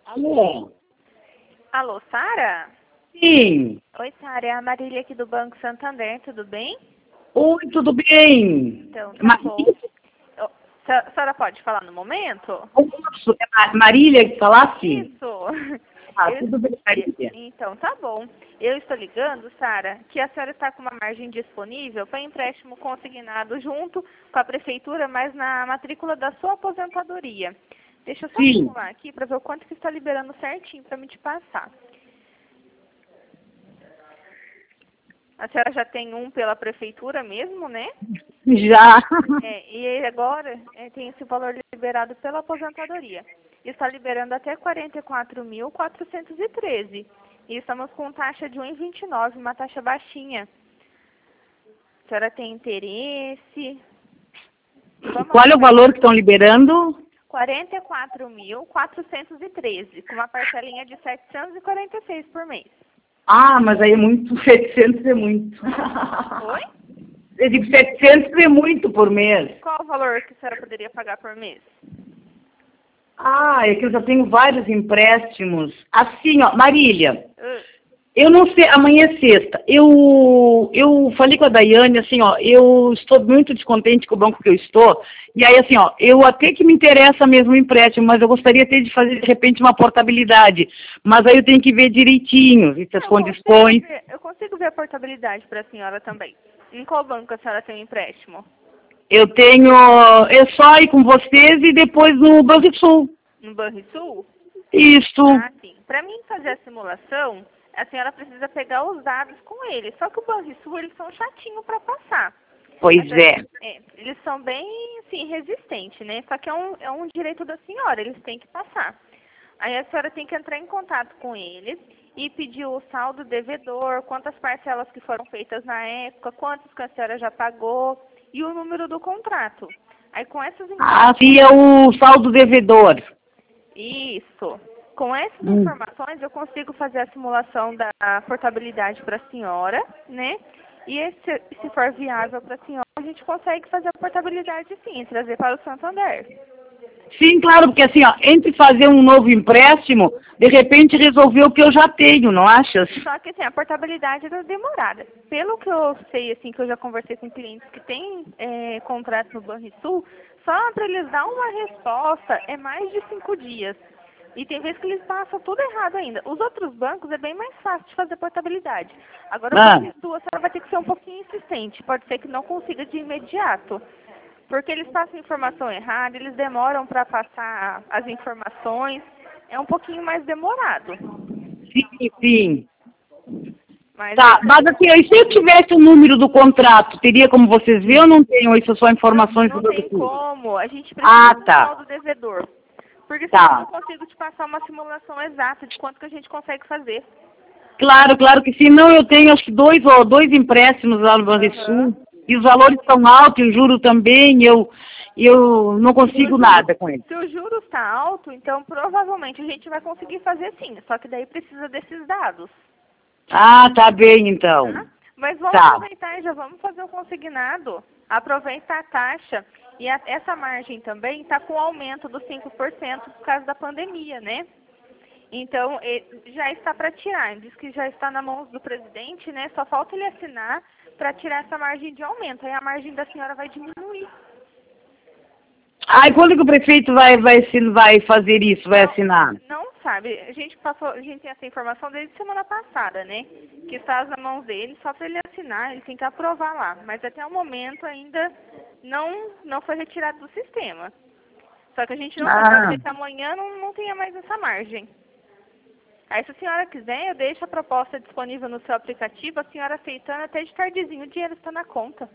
Alô? Alô, Sara? Sim. Oi, Sara, é a Marília aqui do Banco Santander, tudo bem? Oi, tudo bem? Então, tá bom. A senhora pode falar no momento? Posso? É a Marília que falasse? Isso. Tudo bem, Marília. Então, tá bom. Eu estou ligando, Sara, que a senhora está com uma margem disponível para empréstimo consignado junto com a prefeitura, mas na matrícula da sua aposentadoria. Deixa eu só Sim. simular aqui para ver o quanto que está liberando certinho para me te passar. A senhora já tem um pela prefeitura mesmo, né? Já. E agora tem esse valor liberado pela aposentadoria. Está liberando até 44.413. E estamos com taxa de 1,29, uma taxa baixinha. A senhora tem interesse? Qual é o valor que estão liberando? 44.413, com uma parcelinha de 746 por mês. Ah, mas aí é muito, 700 é muito. Oi? Eu digo 700 é muito por mês. Qual o valor que a senhora poderia pagar por mês? Ah, é que eu já tenho vários empréstimos. Assim, ó, Marília, eu não sei, amanhã é sexta. Eu falei com a Daiane, assim, ó, eu estou muito descontente com o banco que eu estou. E aí, assim, ó, eu até que me interessa mesmo o empréstimo, mas eu gostaria até de fazer, de repente, uma portabilidade. Mas aí eu tenho que ver direitinho, as condições. Eu consigo ver a portabilidade para a senhora também. Em qual banco a senhora tem um empréstimo? Eu tenho, é só ir com vocês e depois no Banrisul. No Banrisul? Isso. Ah, sim. Para mim fazer a simulação, a senhora precisa pegar os dados com eles. Só que o Banrisul, eles são chatinhos para passar. Pois é. Eles são bem, assim, resistentes, né? Só que é um direito da senhora, eles têm que passar. Aí a senhora tem que entrar em contato com eles e pedir o saldo devedor, quantas parcelas que foram feitas na época, quantas que a senhora já pagou e o número do contrato. Aí com essas informações... Ah, sim, é o saldo devedor. Isso. Com essas informações eu consigo fazer a simulação da portabilidade para a senhora, né? E se for viável para a senhora, a gente consegue fazer a portabilidade sim, trazer para o Santander. Sim, claro, porque assim, ó, entre fazer um novo empréstimo, de repente resolver o que eu já tenho, não achas? Só que assim, a portabilidade é demorada. Pelo que eu sei, assim, que eu já conversei com clientes que têm contrato no Banrisul, só para eles dar uma resposta é mais de 5 dias. E tem vezes que eles passam tudo errado ainda. Os outros bancos é bem mais fácil de fazer portabilidade. Agora, o Banrisul, a senhora vai ter que ser um pouquinho insistente. Pode ser que não consiga de imediato. Porque eles passam informação errada, eles demoram para passar as informações. É um pouquinho mais demorado. Sim, sim. Mas Mas assim, e se eu tivesse o número do contrato, teria como vocês verem ou não tenho? Isso só informações não do tem como. A gente precisa do saldo devedor. Porque senão eu não consigo te passar uma simulação exata de quanto que a gente consegue fazer. Claro, claro que sim. Não, eu tenho acho que dois empréstimos lá no Banrisul. E os valores são altos, e o juro também, eu não consigo nada com eles. Se o juros está alto, então provavelmente a gente vai conseguir fazer sim. Só que daí precisa desses dados. Ah, tá bem então. Tá? Mas vamos aproveitar e já vamos fazer o consignado. Aproveita a taxa. E essa margem também está com aumento dos 5% por causa da pandemia, né? Então, já está para tirar. Diz que já está na mão do presidente, né? Só falta ele assinar para tirar essa margem de aumento. Aí a margem da senhora vai diminuir. Ah, e quando que o prefeito vai fazer isso, vai assinar? Não sabe. A gente tem essa informação desde semana passada, né? Que está nas mãos dele, só para ele assinar, ele tem que aprovar lá. Mas até o momento ainda não foi retirado do sistema. Só que a gente não sabe que amanhã não tenha mais essa margem. Aí se a senhora quiser, eu deixo a proposta disponível no seu aplicativo, a senhora aceitando até de tardezinho, o dinheiro está na conta.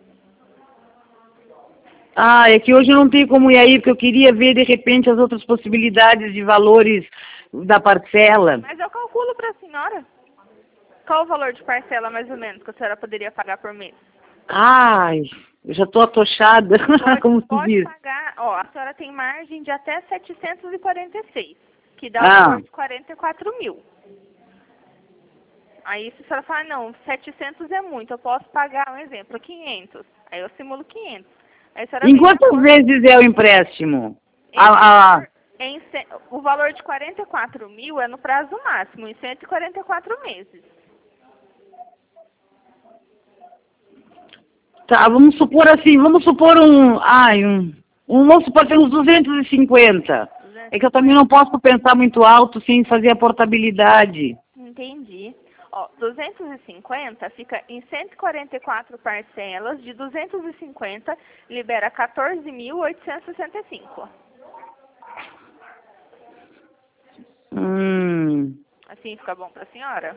Ah, é que hoje eu não tenho como ir aí, porque eu queria ver de repente as outras possibilidades de valores da parcela. Mas eu calculo para a senhora. Qual o valor de parcela, mais ou menos, que a senhora poderia pagar por mês? Ai, eu já estou atochada, como se diz. Pode pagar, ó, a senhora tem margem de até 746, que dá o valor de 44 mil. Aí se a senhora falar, não, 700 é muito, eu posso pagar, um exemplo, 500. Aí eu simulo 500. Aí a senhora em quantas vezes é o empréstimo? O valor de 44 mil é no prazo máximo, em 144 meses. Tá, vamos supor assim, vamos supor vamos supor que uns 250. É que eu também não posso pensar muito alto sem fazer a portabilidade. Entendi. Ó, 250 fica em 144 parcelas, de 250 libera 14.865. Assim fica bom para a senhora?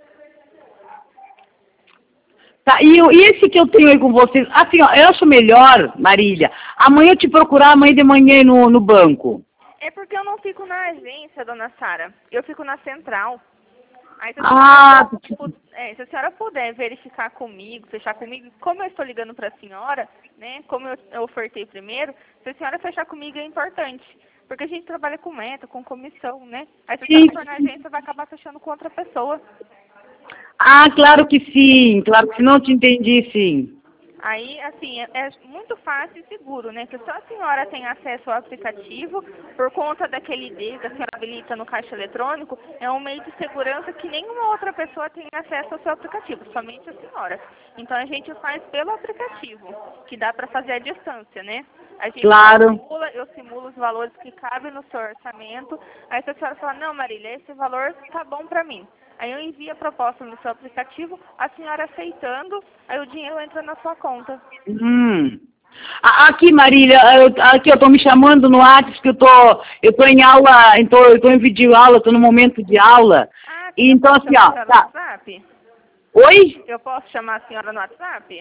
Tá, e esse que eu tenho aí com vocês, assim, ó, eu acho melhor, Marília, amanhã eu te procurar amanhã de manhã no banco. É porque eu não fico na agência, dona Sara. Eu fico na central. Aí, se a senhora puder verificar comigo, fechar comigo, como eu estou ligando para a senhora, né, como eu ofertei primeiro, se a senhora fechar comigo é importante. Porque a gente trabalha com meta, com comissão, né? Aí se a senhora for na agência, vai acabar fechando com outra pessoa. Ah, claro que sim, não eu te entendi, sim. Aí, assim, é muito fácil e seguro, né? Que só a senhora tem acesso ao aplicativo, por conta daquele ID que a senhora habilita no caixa eletrônico, é um meio de segurança que nenhuma outra pessoa tem acesso ao seu aplicativo, somente a senhora. Então, a gente faz pelo aplicativo, que dá para fazer à distância, né? A gente eu simulo os valores que cabem no seu orçamento, aí se a senhora falar, não, Marília, esse valor tá bom para mim. Aí eu envio a proposta no seu aplicativo, a senhora aceitando, aí o dinheiro entra na sua conta. Aqui, Marília, aqui eu tô me chamando no WhatsApp, que eu tô em aula, eu tô em videoaula, tô no momento de aula. Então, assim, ó. Tá. No WhatsApp? Oi? Eu posso chamar a senhora no WhatsApp?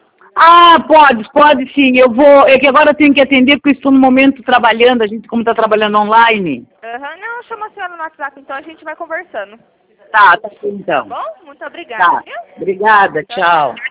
Pode sim. É que agora eu tenho que atender porque eu estou no momento trabalhando, a gente como está trabalhando online. Não, eu chamo a senhora no WhatsApp, então a gente vai conversando. Tá então. Tá bom? Muito obrigada. Tá. Obrigada, tchau.